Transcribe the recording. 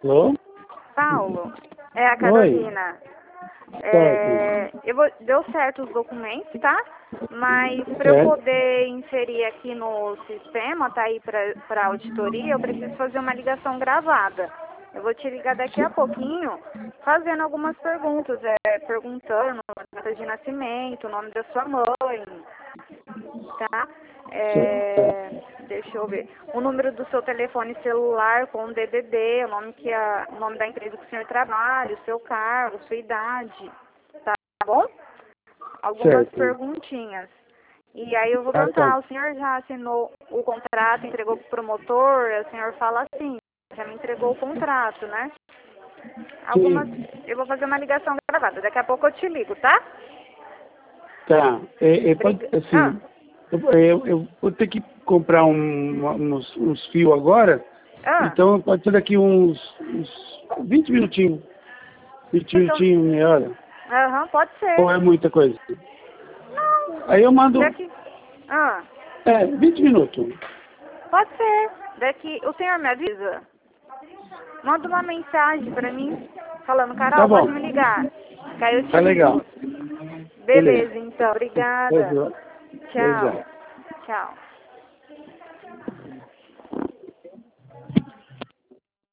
Alô? Paulo, é a Oi. Carolina. Certo. Deu certo os documentos, tá? Mas para eu Certo. poder inserir aqui no sistema, tá aí para auditoria, eu preciso fazer uma ligação gravada. Eu vou te ligar daqui a pouquinho, fazendo algumas perguntas, perguntando a data de nascimento, o nome da sua mãe, tá? Deixa eu ver. O número do seu telefone celular com o DDD, o nome da empresa que o senhor trabalha, o seu cargo, sua idade, tá bom? Algumas Certo. perguntinhas. E aí eu vou Ah, tá. perguntar, o senhor já assinou o contrato, entregou para o promotor? O senhor fala assim, já me entregou o contrato, né? Sim. Eu vou fazer uma ligação gravada, daqui a pouco eu te ligo, tá? Tá. Pode, Ah, assim, eu vou ter que comprar uns fios agora, ah, então pode ser daqui uns 20 minutinhos. 20 então, minutinhos, meia hora. aham, pode ser. Ou é muita coisa? Não, Aí eu mando, daqui, 20 minutos. pode ser. Daqui, o senhor me avisa? Manda uma mensagem pra mim, falando, Tá Carol, pode bom. me ligar. Que aí eu te Tá legal. ligo. Beleza. Beleza, então, Até obrigada. já. Até Tchau. já. Tchau.